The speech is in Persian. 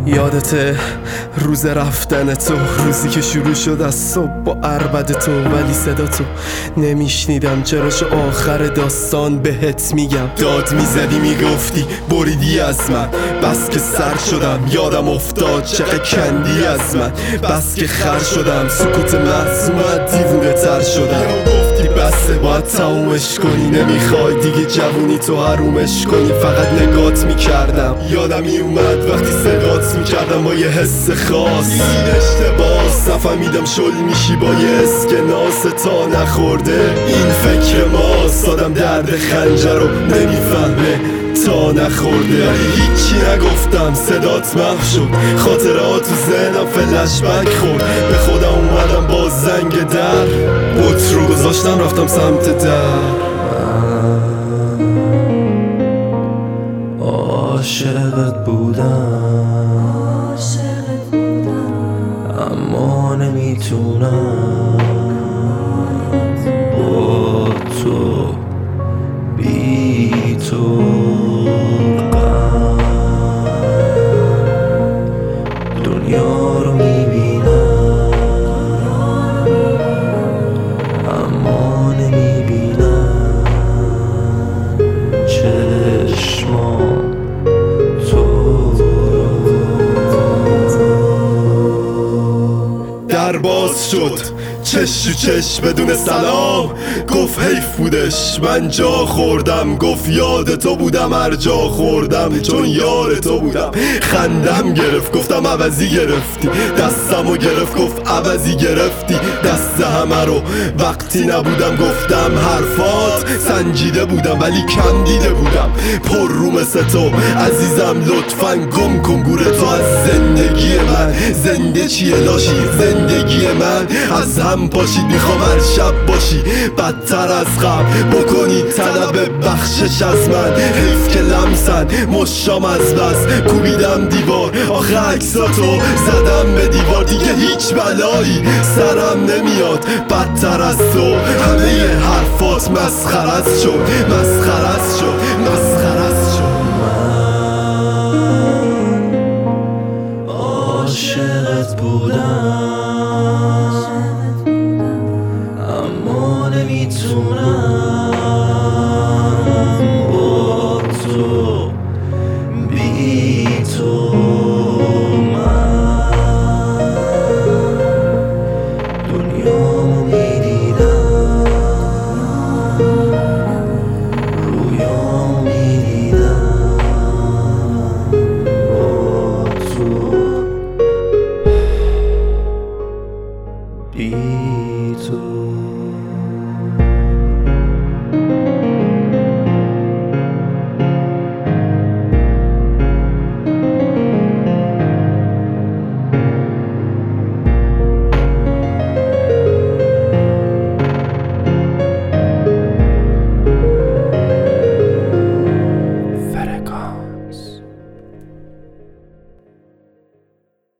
یادته روز رفتن تو، روزی که شروع شد از صبح با عربد تو، ولی صدا تو نمیشنیدم. چراشو آخر داستان بهت میگم. داد میزدی میگفتی بریدی از من، بس که سر شدم یادم افتاد چقدر کندی از من. بس که خر شدم سکوت محض اومد دیوونه تر شدم. گفتی بسه باید تمومش کنی، نمیخوای دیگه جوونی تو حرومش کنی. فقط نگات میکردم، یادم میومد وقتی صدات میکردم با یه حس خاص. این اشتباس نفهمیدم شل میشی با یه اسکناس. تا نخورده این فکر ماست، آدم درد خنجر رو نمیفهمه تا نخورده. ولی هیچی نگفتم صدات محو شد، خاطرات تو ذهنم فلش بک خورد. به خودم اومدم با زنگ در، بوت رو گذاشتم رفتم سمت در. عاشقت بودم اما نمیتونم با تو بی تو دنیا رو میبینم اما نمیبینم چشمام در باز شد چش تو چش بدون سلام، گفت حیف بودش من جا خوردم. گفت یاد تو بودم هر جا خوردم، چون یار تو بودم. خندم گرفت گفتم عوضی گرفتی، دستمو گرفت گفت عوضی گرفتی. دست همه رو وقتی نبودم گفتم حرفات سنجیده بودم ولی کم دیده بودم. پر رو مثل تو عزیزم لطفاً گم کن گورتو از زندگی من. زنده چیه لاشی زندگی من، از هم پاشید میخوام هر شب باشی بدتر از قبل بکنی طلب بخشش از من. حیف که لمسن مشام از بس کوبیدم دیوار، آخه عکساتو زدم به دیوار. دیگه هیچ بلایی سرم نمیاد بدتر از تو. همه حرفات مسخرت شد مسخرت شد مسخرت شد. من عاشقت بودم اما نمیتونم با تو بی تو. من دنیامو میدیدم رویامو میدیدم با تو بی تو.